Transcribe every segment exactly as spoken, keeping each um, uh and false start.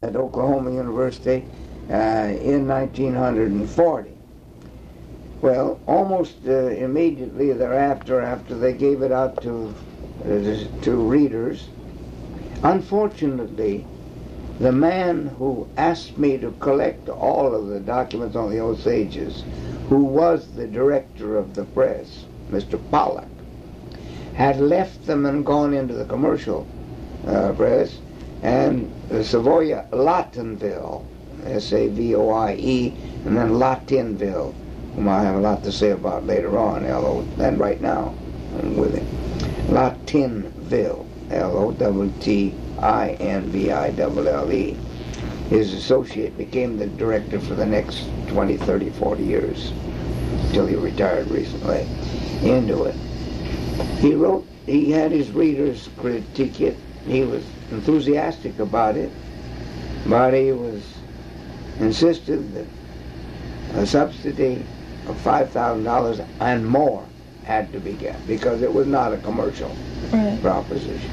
at Oklahoma University uh, in nineteen forty. Well, almost uh, immediately thereafter, after they gave it out to uh, to readers, unfortunately, the man who asked me to collect all of the documents on the Osages, who was the director of the press, Mister Pollack, had left them and gone into the commercial uh, press, and the Savoia Lawtonville, S A V O I E, and then Lawtonville, whom I have a lot to say about later on, L O, and right now I'm with him. Lawtonville, L O T T I N V I L L E. His associate became the director for the next twenty, thirty, forty years, until he retired recently into it. He wrote, he had his readers critique it. He was enthusiastic about it, but he was insisted that a subsidy of five thousand dollars and more had to be get, because it was not a commercial right. proposition.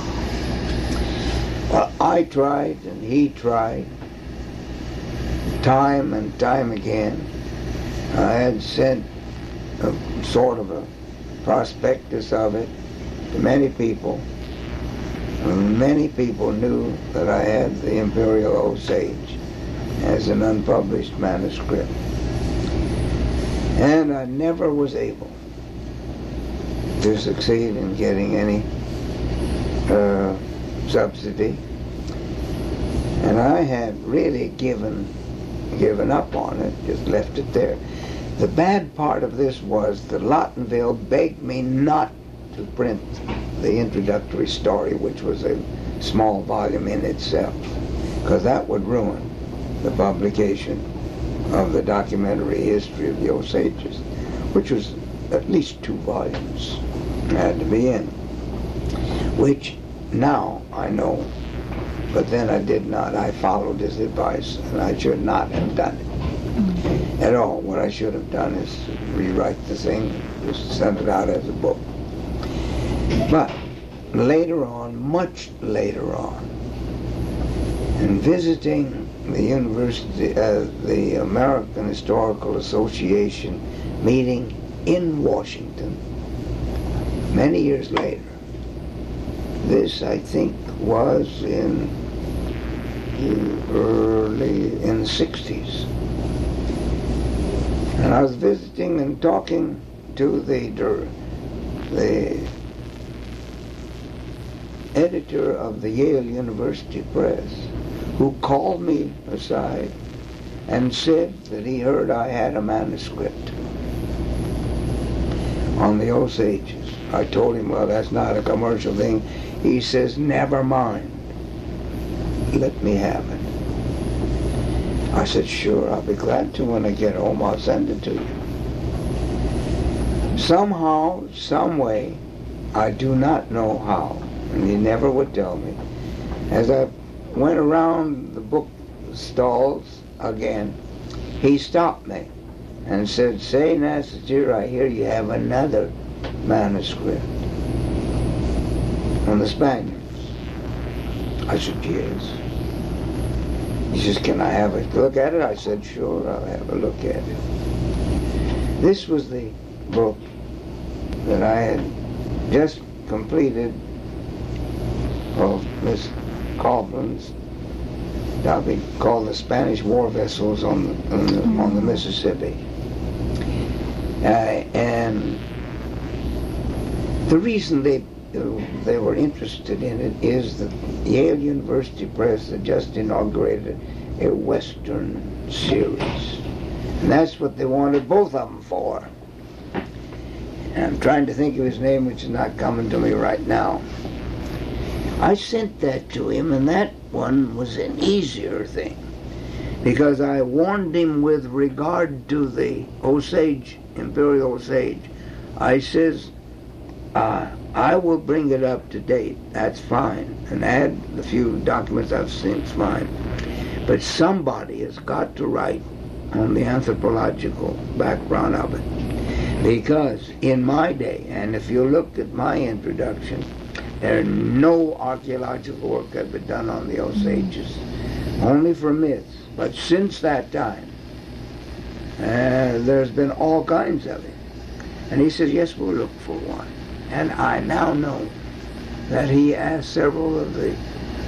Well, I tried and he tried, time and time again. I had sent a sort of a prospectus of it to many people. And many people knew that I had the Imperial Osage as an unpublished manuscript. And I never was able to succeed in getting any uh, subsidy. And I had really given given up on it, just left it there. The bad part of this was that Lawtonville begged me not to print the introductory story, which was a small volume in itself, because that would ruin the publication of the documentary history of the Osages, which was at least two volumes had to be in, which now I know, but then I did not. I followed his advice, and I should not have done it at all. What I should have done is rewrite the thing, just send it out as a book. But later on, much later on, in visiting the university, uh, the American Historical Association meeting in Washington, many years later, this I think was in the early, in the sixties. And I was visiting and talking to the, the editor of the Yale University Press, who called me aside and said that he heard I had a manuscript on the Osages. I told him, well, that's not a commercial thing. He says, never mind. Let me have it. I said, sure, I'll be glad to. When I get home, I'll send it to you. Somehow, some way, I do not know how, and he never would tell me, as I went around the book stalls again, he stopped me and said, say, Nassatir, I hear you have another manuscript on the Spaniards. I said, yes. He says, can I have a look at it? I said, sure, I'll have a look at it. This was the book that I had just completed of Miss Coughlin's topic called The Spanish War Vessels on the, on the, on the Mississippi. Uh, and the reason they they were interested in it is that Yale University Press had just inaugurated a Western series. And that's what they wanted both of them for. And I'm trying to think of his name, which is not coming to me right now. I sent that to him, and that one was an easier thing, because I warned him with regard to the Osage, Imperial Osage. I says, uh, I will bring it up to date, that's fine, and add the few documents I've seen, it's fine. But somebody has got to write on the anthropological background of it. Because in my day, and if you look at my introduction, there no archaeological work had been done on the Osages only for myths. But since that time, uh, there's been all kinds of it. And he says, yes, we'll look for one. And I now know that he asked several of the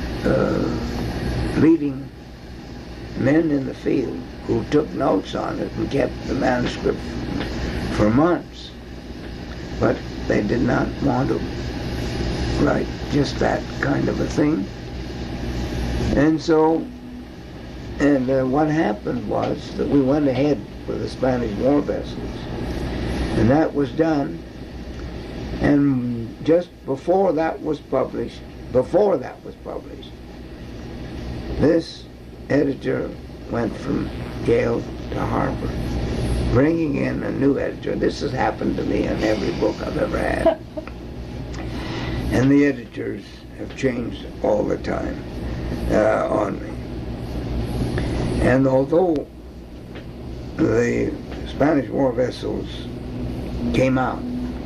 uh, leading men in the field who took notes on it and kept the manuscript for months. But they did not want to write just that kind of a thing. And so, and uh, what happened was that we went ahead with the Spanish war vessels. And that was done. And just before that was published, before that was published, this editor went from Yale to Harvard, bringing in a new editor. This has happened to me in every book I've ever had. And the editors have changed all the time uh, on me. And although the Spanish war vessels came out,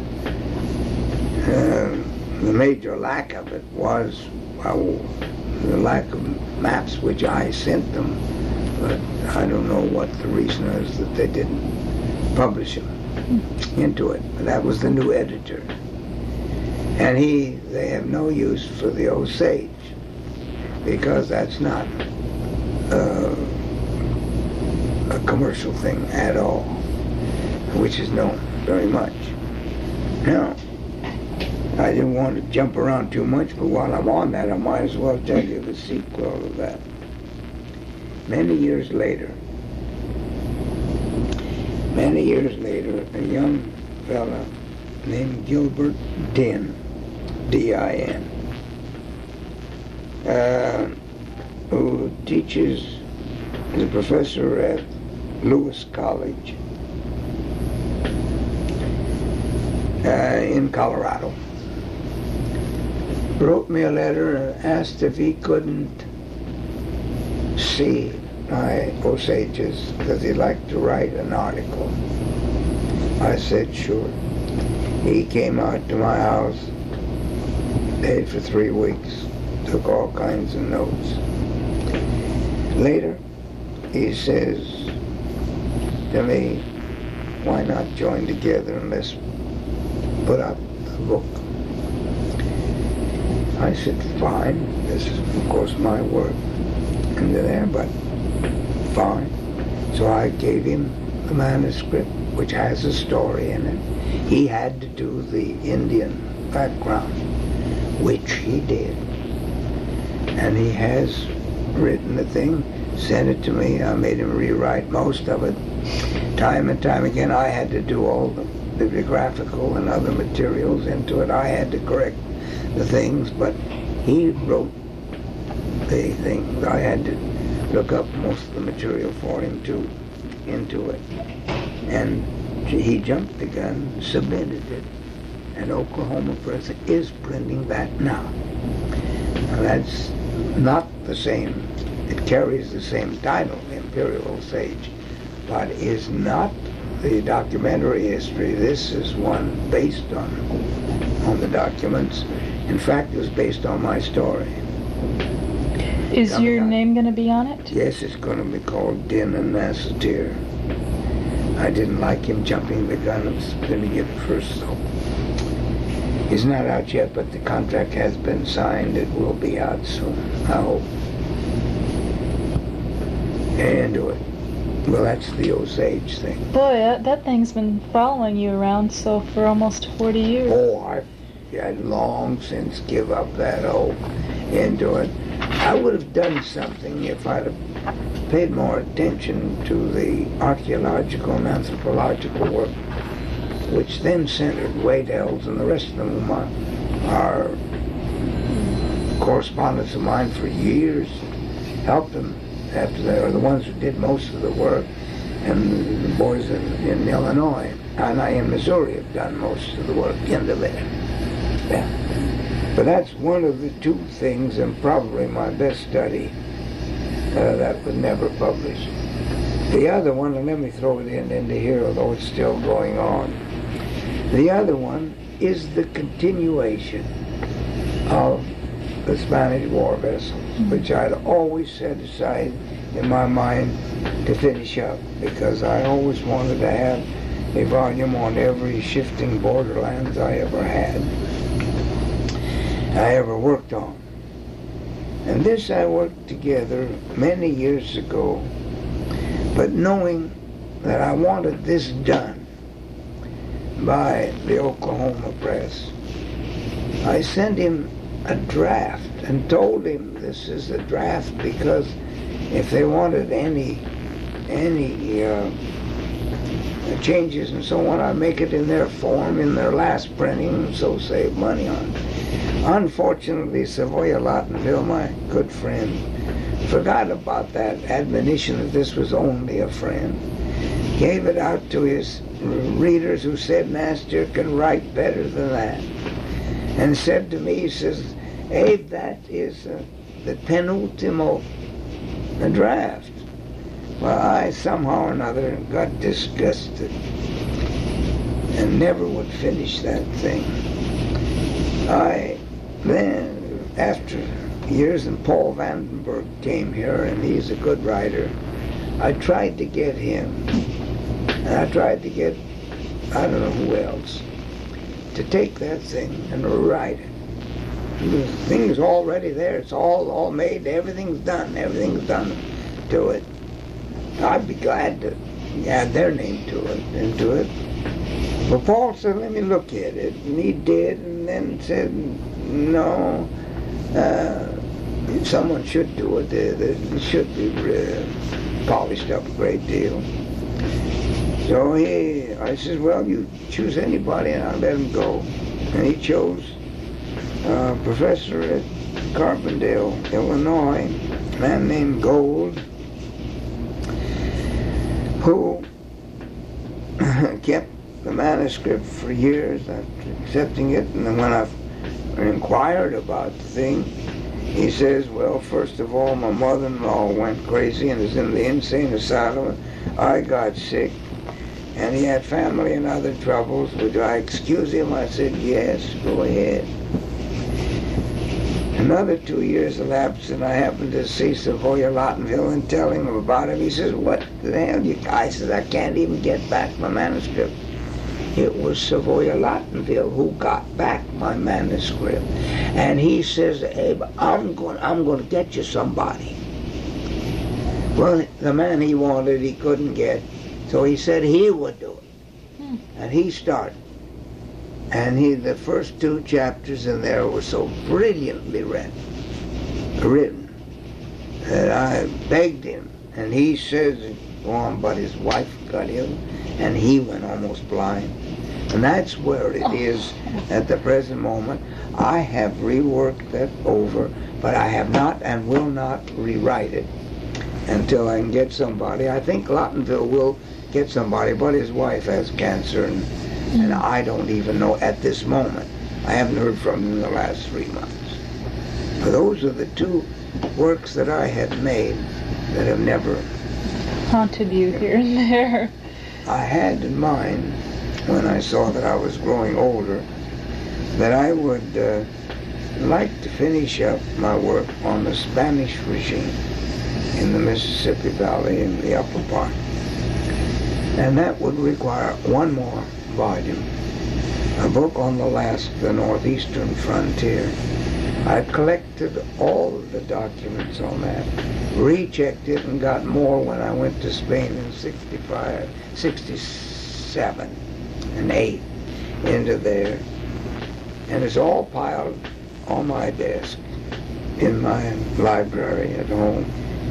uh, the major lack of it was well, the lack of maps which I sent them. But I don't know what the reason is that they didn't publish them into it. But that was the new editor. And he, they have no use for the Osage, because that's not uh, a commercial thing at all, which is known very much. Now, I didn't want to jump around too much, but while I'm on that, I might as well tell you the sequel of that. Many years later, many years later, a young fella named Gilbert Din, D I N, uh, who teaches, is a professor at Lewis College uh, in Colorado, wrote me a letter and asked if he couldn't see my Osages because he'd like to write an article. I said sure. He came out to my house, stayed for three weeks, took all kinds of notes. Later, he says to me, why not join together and let's put up the book? I said, fine. This is, of course, my work into there, but fine. So I gave him the manuscript, which has a story in it. He had to do the Indian background, which he did. And he has written the thing, sent it to me. I made him rewrite most of it. Time and time again, I had to do all the bibliographical and other materials into it. I had to correct the things, but he wrote the thing. I had to look up most of the material for him too, into it. And he jumped the gun, submitted it, and Oklahoma Press is printing that now. Now that's not the same, it carries the same title, Imperial Osage, but is not the documentary history. This is one based on, on the documents. In fact, it was based on my story. Is Coming your on. name going to be on it? Yes, it's going to be called Din and Nassatir. I didn't like him jumping the gun. I was going to get it first, so. It's not out yet, but the contract has been signed. It will be out soon, I hope. And do it. Well, that's the Osage thing. Boy, that, that thing's been following you around so for almost forty years. Oh, I had long since give up that hope into it. I would have done something if I'd have paid more attention to the archaeological and anthropological work, which then centered Waddell's and the rest of them are correspondents of mine for years, helped them after they were the ones who did most of the work, and the boys in, in Illinois and I in Missouri have done most of the work into there. Yeah. But that's one of the two things, and probably my best study, uh, that was never published. The other one, and let me throw it in into here, although it's still going on. The other one is the continuation of the Spanish war vessels. which I'd always set aside in my mind to finish up, because I always wanted to have a volume on every shifting borderlands I ever had, I ever worked on. And this I worked together many years ago, but knowing that I wanted this done by the Oklahoma Press, I sent him a draft and told him this is a draft, because if they wanted any any uh, changes and so on, I'd make it in their form in their last printing, and so save money on it. Unfortunately, Savoia Lottenville, my good friend, forgot about that admonition that this was only a friend. Gave it out to his readers, who said Master can write better than that. And said to me, he says, Abe, that is uh, the penultimo draft. Well, I somehow or another got disgusted and never would finish that thing. I then, after years, and Paul Vandenberg came here, and he's a good writer, I tried to get him, and I tried to get, I don't know who else, to take that thing and rewrite it. The thing's already there. It's all all made. Everything's done. Everything's done to it. I'd be glad to add their name to it, into it. But Paul said, let me look at it. And he did, and then said, no, uh, someone should do it. It should be uh, polished up a great deal. So he, I said, well, you choose anybody, and I'll let him go. And he chose a professor at Carbondale, Illinois, a man named Gold, who kept the manuscript for years after accepting it. And then when I inquired about the thing, he says, well, first of all, my mother-in-law went crazy and is in the insane asylum. I got sick, and he had family and other troubles. Would I excuse him? I said, yes, go ahead. Another two years elapsed, and I happened to see Savoia Lottenville and tell him about him. He says, what the hell, you guys? I said, I can't even get back my manuscript. It was Savoia Lottenville who got back my manuscript. And he says, Abe, I'm going, I'm going to get you somebody. Well, the man he wanted, he couldn't get. So he said he would do it. Hmm. And he started. And he, the first two chapters in there were so brilliantly read, written that I begged him. And he says, go on, but his wife got ill, and he went almost blind. And that's where it is at the present moment. I have reworked that over, but I have not and will not rewrite it until I can get somebody. I think Lottenville will get somebody, but his wife has cancer, and And I don't even know at this moment. I haven't heard from him in the last three months. But those are the two works that I had made that have never haunted you here and there. I had in mind, when I saw that I was growing older, that I would uh, like to finish up my work on the Spanish regime in the Mississippi Valley in the upper part. And that would require one more volume, a book on the last, the northeastern frontier. I collected all of the documents on that, rechecked it, and got more when I went to Spain in sixty-five, sixty-seven, and eight into there. And it's all piled on my desk in my library at home.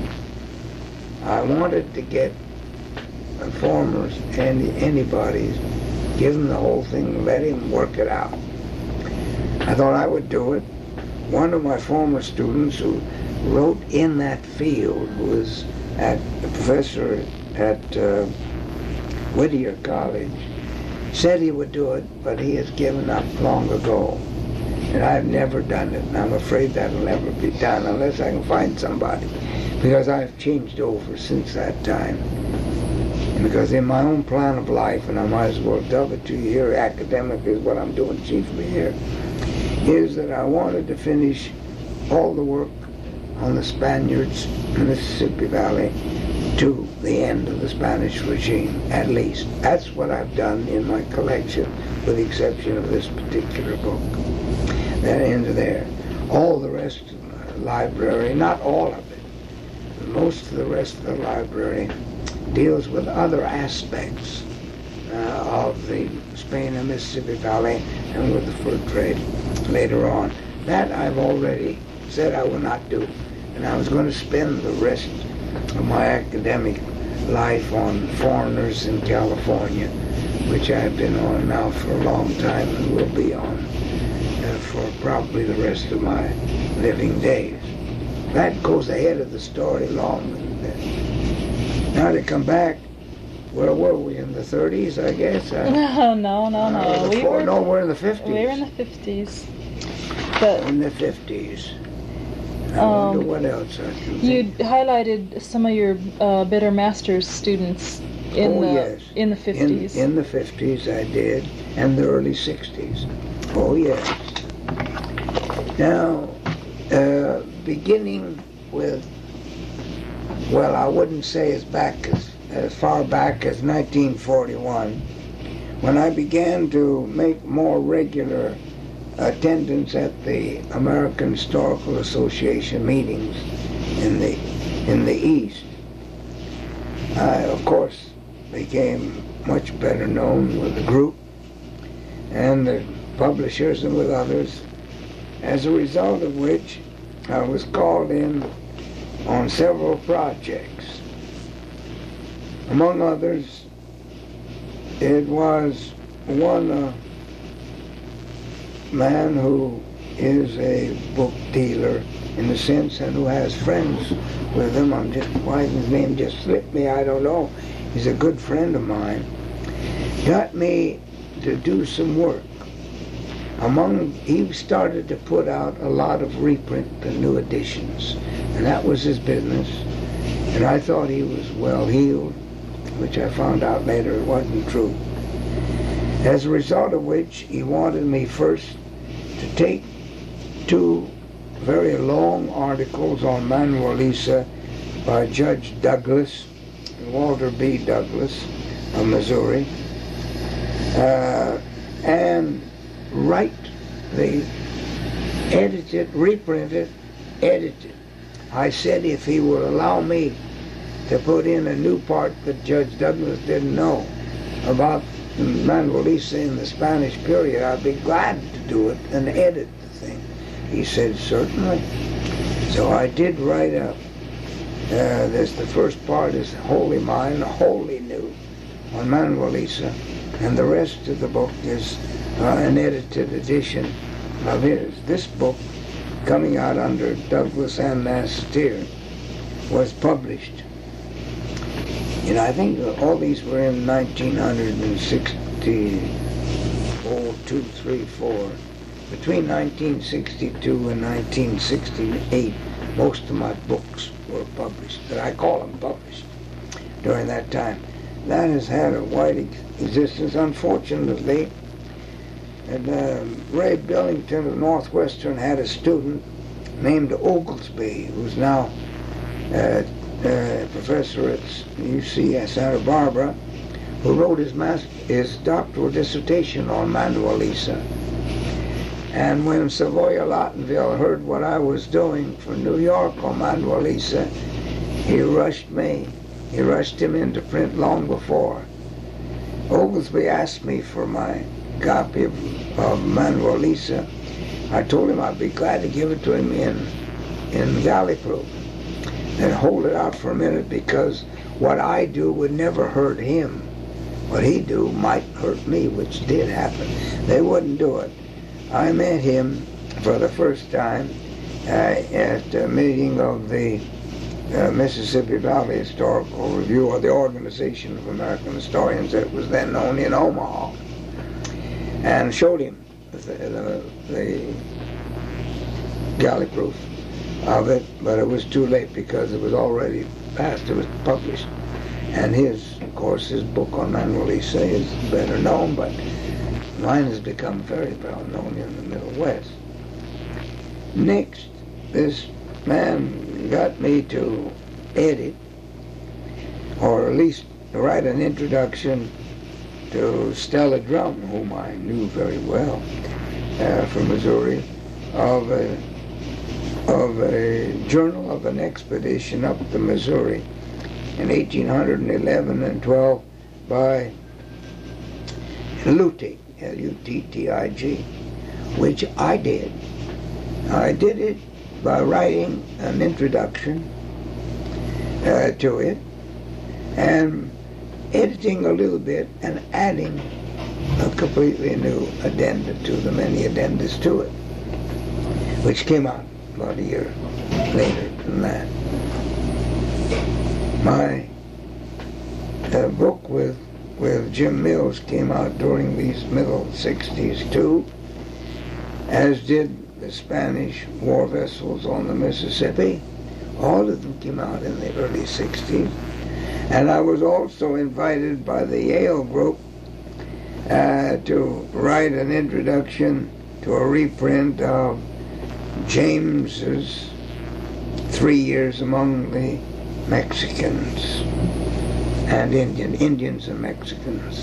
I wanted to get informers and anybody's, give him the whole thing, let him work it out. I thought I would do it. One of my former students who wrote in that field, who was at a professor at uh, Whittier College, said he would do it, but he has given up long ago. And I've never done it, and I'm afraid that'll never be done unless I can find somebody, because I've changed over since that time. Because in my own plan of life, and I might as well tell it to you here, academic is what I'm doing chiefly here, is that I wanted to finish all the work on the Spaniards in the Mississippi Valley to the end of the Spanish regime, at least. That's what I've done in my collection, with the exception of this particular book. That ends there. All the rest of the library, not all of it, most of the rest of the library deals with other aspects uh, of the Spain and Mississippi Valley and with the fur trade later on. That I've already said I will not do. And I was going to spend the rest of my academic life on foreigners in California, which I've been on now for a long time and will be on uh, for probably the rest of my living days. That goes ahead of the story long. Now to come back, where were we, in the thirties, I guess? I, no, no, no, no. Uh, we four, were, no, we're in the fifties. We were in the fifties. But in the fifties. I um, wonder what else I can you think. highlighted some of your uh, better master's students in Oh, the yes. in the fifties. In, in the fifties I did, and the early sixties. Oh, yes. Now, uh, beginning with, well, I wouldn't say as back as, as far back as nineteen forty-one, when I began to make more regular attendance at the American Historical Association meetings in the in the East. I, of course, became much better known with the group and the publishers and with others, as a result of which I was called in on several projects. Among others, it was one uh, man who is a book dealer in a sense and who has friends with him. I'm just, why his name just slipped me, I don't know. He's a good friend of mine. Got me to do some work. Among, he started to put out a lot of reprint and new editions, and that was his business. And I thought he was well heeled, which I found out later it wasn't true. As a result of which, he wanted me first to take two very long articles on Manuel Lisa by Judge Douglas, Walter B. Douglas of Missouri, uh, and write the edited, reprinted, edited. I said if he would allow me to put in a new part that Judge Douglas didn't know about Manuel Lisa in the Spanish period, I'd be glad to do it and edit the thing. He said, certainly. So I did write up. Uh, this, the first part is wholly mine, wholly new, on Manuel Lisa, and the rest of the book is uh, an edited edition of his. This book, coming out under Douglas and Nastir, was published. You know, I think all these were in nineteen sixty, oh, two, three, four. Between nineteen sixty-two and nineteen sixty-eight, most of my books were published, that I call them published, during that time. That has had a wide existence. Unfortunately, and, uh, Ray Billington of Northwestern had a student named Oglesby, who's now uh, uh, professor at U C at Santa Barbara, who wrote his, master, his doctoral dissertation on Manuel Lisa. And when Savoya Lottenville heard what I was doing for New York on Manuel Lisa, he rushed me. He rushed him into print long before. Oglesby asked me for my copy of, of Manuel Lisa. I told him I'd be glad to give it to him in, in Valleyproof. Then hold it out for a minute, because what I do would never hurt him. What he do might hurt me, which did happen. They wouldn't do it. I met him for the first time uh, at a meeting of the uh, Mississippi Valley Historical Review, or the Organization of American Historians, that was then known, in Omaha, and showed him the, the, the galley proof of it, but it was too late because it was already passed, it was published. And his, of course, his book on Manuel Lisa is better known, but mine has become very well known in the Middle West. Next, this man got me to edit, or at least write an introduction to Stella Drum, whom I knew very well uh, from Missouri, of a, of a journal of an expedition up the Missouri in eighteen eleven and twelve by Luttig, L U T T I G, which I did. I did it by writing an introduction uh, to it and editing a little bit and adding a completely new addenda to the many addendas to it, which came out about a year later than that. My uh, book with with Jim Mills came out during these middle sixties too, as did the Spanish war vessels on the Mississippi. All of them came out in the early sixties. And I was also invited by the Yale group uh, to write an introduction to a reprint of James's Three Years Among the Mexicans and Indian, Indians and Mexicans.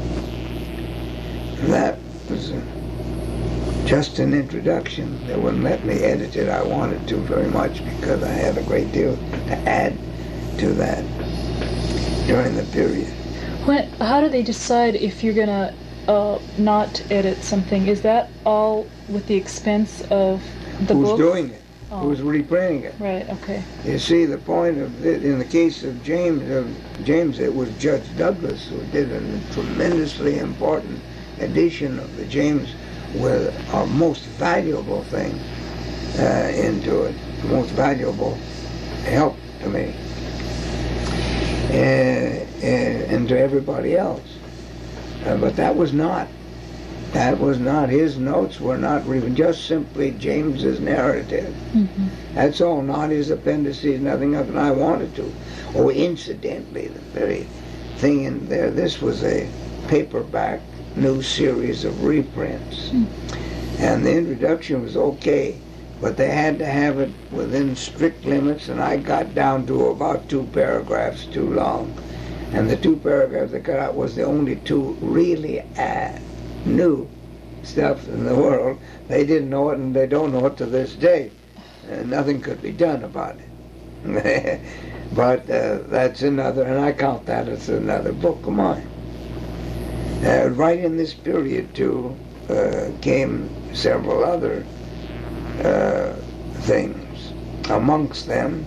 And that was a, just an introduction. They wouldn't let me edit it. I wanted to very much because I had a great deal to add to that during the period. When, how do they decide if you're gonna uh, not edit something? Is that all with the expense of the Who's book? doing it? Oh. Who's reprinting it? Right. Okay. You see, the point of it, in the case of James, of James, it was Judge Douglas who did a tremendously important edition of the James, with our most valuable thing uh, into it, the most valuable help to me uh, uh, and to everybody else. Uh, but that was not, that was not, his notes were not even just simply James's narrative. Mm-hmm. That's all, not his appendices, nothing of it. I wanted to. Oh, incidentally, the very thing in there, this was a paperback new series of reprints. Mm. And the introduction was okay, but they had to have it within strict limits, and I got down to about two paragraphs too long. And the two paragraphs I cut out was the only two really uh, new stuff in the world. They didn't know it, and they don't know it to this day. And nothing could be done about it. But uh, that's another, and I count that as another book of mine. Uh, right in this period, too, uh, came several other uh, things. Amongst them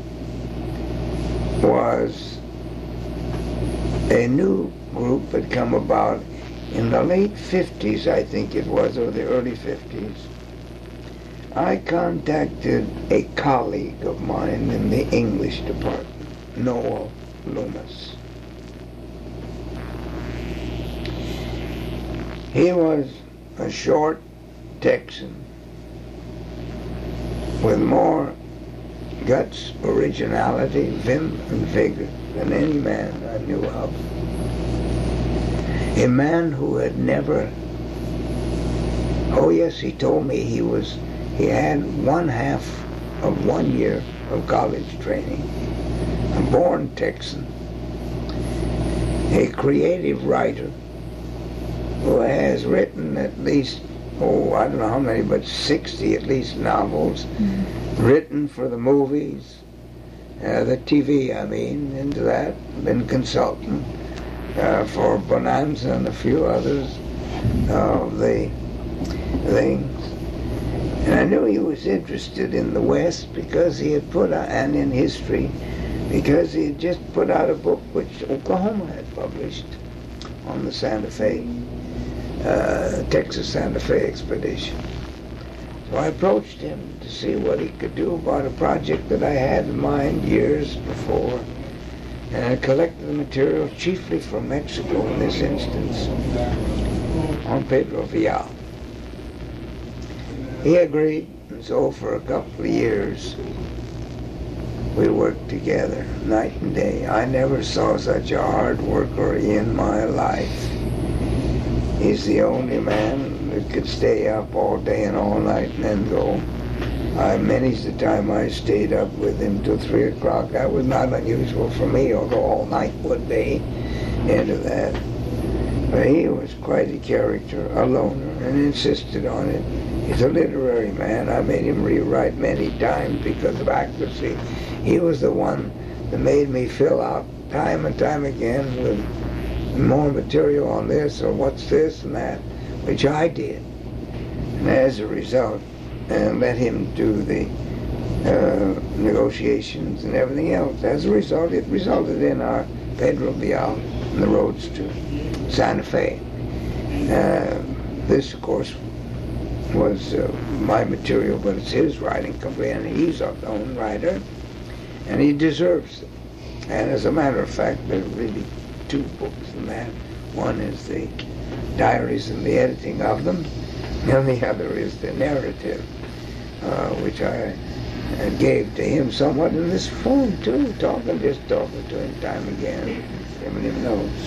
was a new group that come about in the late fifties, I think it was, or the early fifties. I contacted a colleague of mine in the English department, Noel Loomis. He was a short Texan with more guts, originality, vim, and vigor than any man I knew of. A man who had never, oh yes, he told me he was, he had one half of one year of college training, a born Texan, a creative writer, who has written at least, oh, I don't know how many, but sixty at least novels, mm-hmm. written for the movies, uh, the T V, I mean, into that, been consultant uh, for Bonanza and a few others of the things. And I knew he was interested in the West because he had put out, and in history, because he had just put out a book which Oklahoma had published on the Santa Fe. Uh, Texas Santa Fe expedition. So I approached him to see what he could do about a project that I had in mind years before, and I collected the material chiefly from Mexico in this instance, on Pedro Vial. He agreed, and so for a couple of years we worked together night and day. I never saw such a hard worker in my life. He's the only man that could stay up all day and all night and then go. I, many's the time I stayed up with him till three o'clock. That was not unusual for me, although all night would be into that. But he was quite a character, a loner, and insisted on it. He's a literary man. I made him rewrite many times because of accuracy. He was the one that made me fill out time and time again with more material on this or what's this and that, which I did. And as a result, and let him do the uh, negotiations and everything else. As a result, it resulted in our Pedro Vial and the roads to Santa Fe. Uh, this, of course, was uh, my material, but it's his writing company, and he's our own writer, and he deserves it. And as a matter of fact, there are really two books in that. One is the diaries and the editing of them, and the other is the narrative, uh, which I uh, gave to him somewhat in this phone too, talking, just talking to him time again, giving him notes.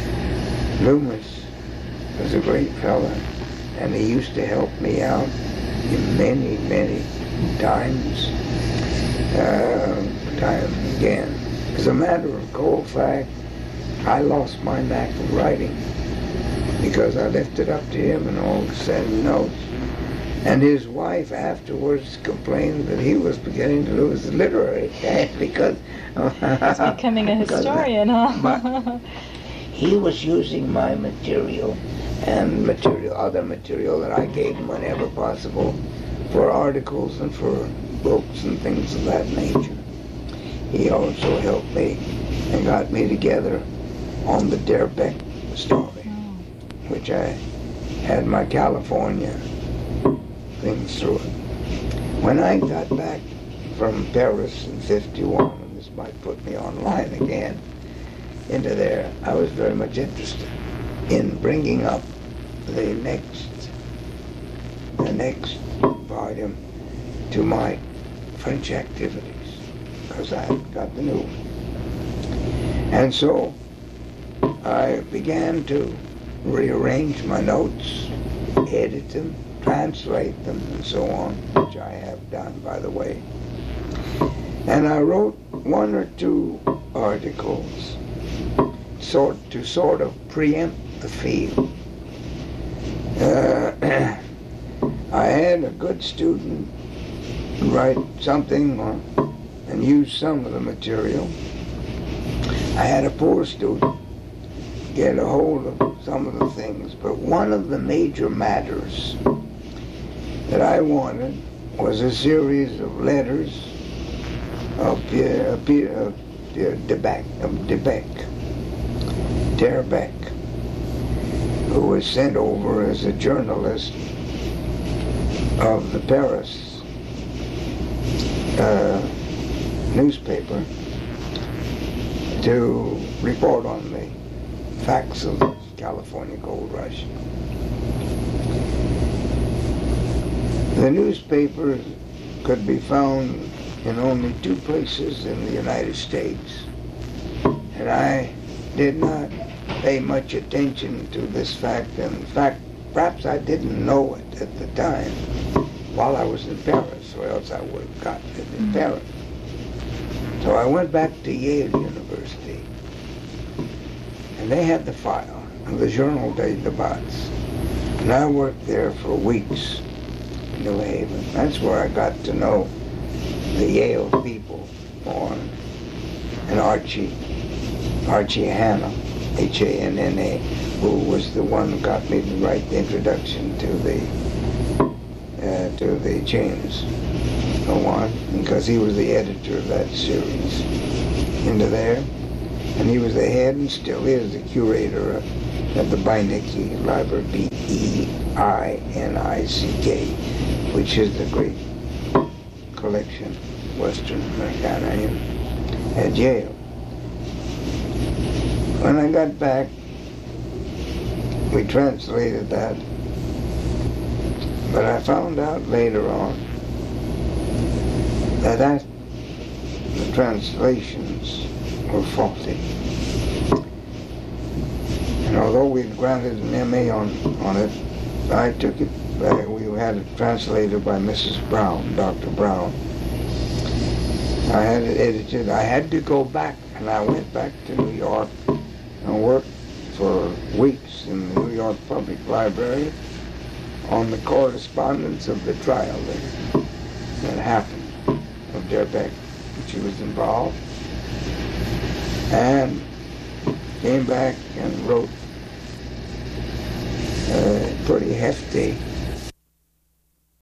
Loomis was a great fellow, and he used to help me out in many, many times, uh, time and again. As a matter of cold fact, I lost my knack of writing because I left it up to him and all sending notes. And his wife afterwards complained that he was beginning to lose his literary knack because he's becoming a historian, huh? But he was using my material and material, other material that I gave him whenever possible for articles and for books and things of that nature. He also helped me and got me together on the Der Beck story, which I had my California things through it. When I got back from Paris in fifty-one, and this might put me online again, into there, I was very much interested in bringing up the next, the next volume to my French activities, because I had got the new one. And so I began to rearrange my notes, edit them, translate them, and so on, which I have done, by the way. And I wrote one or two articles sort to sort of preempt the field. Uh, I had a good student write something or, and use some of the material. I had a poor student get a hold of some of the things, but one of the major matters that I wanted was a series of letters of Pierre, Pierre, Pierre de Beck, of de Beck, Der Beck, who was sent over as a journalist of the Paris uh, newspaper to report on the facts of the California gold rush. The newspaper could be found in only two places in the United States, and I did not pay much attention to this fact. In fact, perhaps I didn't know it at the time while I was in Paris, or else I would have gotten it in Paris. So I went back to Yale University, and they had the file of the Journal des Débats, and I worked there for weeks in New Haven. That's where I got to know the Yale people more, and Archie, Archie Hanna, H A N N A, who was the one who got me to write the introduction to the uh, to the James one, because he was the editor of that series into there, and he was the head and still is the curator of, of the Beinecke Library, B E I N I C K, which is the great collection of Western Americana at Yale. When I got back, we translated that, but I found out later on that, that the translations were faulty. And although we had granted an M A on, on it, I took it Uh, we had it translated by Missus Brown, Doctor Brown. I had it edited. I had to go back, and I went back to New York and worked for weeks in the New York Public Library on the correspondence of the trial that, that happened of Durbeck, which he was involved, and came back and wrote a pretty hefty